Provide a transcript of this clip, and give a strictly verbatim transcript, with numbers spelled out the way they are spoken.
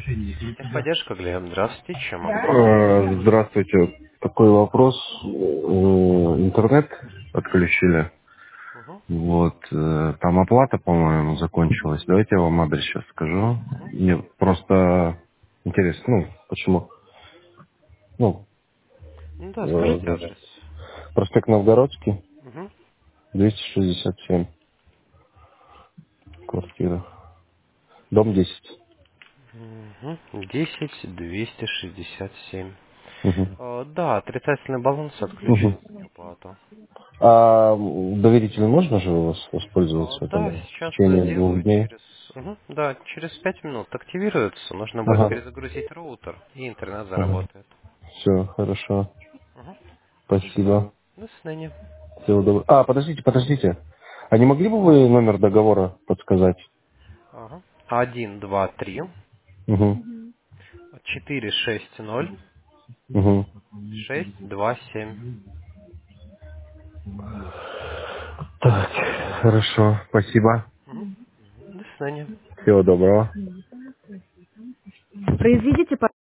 Техподдержка, Глеб. Здравствуйте. Чем могу помочь? Э, Здравствуйте. Такой вопрос. Э, Интернет отключили. Угу. Вот. э, Там оплата, по-моему, закончилась. Давайте я вам адрес сейчас скажу. Угу. Мне просто интересно, ну, почему? Ну, Ну да, скажите э, адрес. проспект Новгородский, Угу. двести шестьдесят семь, квартира. Дом десять. Угу. десять двести шестьдесят семь. Мгм. Э, да, отрицательный баланс отключен Мгм. за неуплату. А доверительно можно же у вас Э, воспользоваться там да, в сейчас течение двух сделаю дней? через... Угу. Да, через пять минут активируется. Нужно будет Ага. перезагрузить роутер, и интернет Ага. заработает. Все, хорошо. Угу. Спасибо. До свидания. Всего доброго. А, подождите, подождите. А не могли бы вы номер договора подсказать? Ага. Один, два, три, Угу. четыре, шесть, ноль, Угу. шесть, два, семь. Так, хорошо. Спасибо. Угу. До свидания. Всего доброго. Произведите,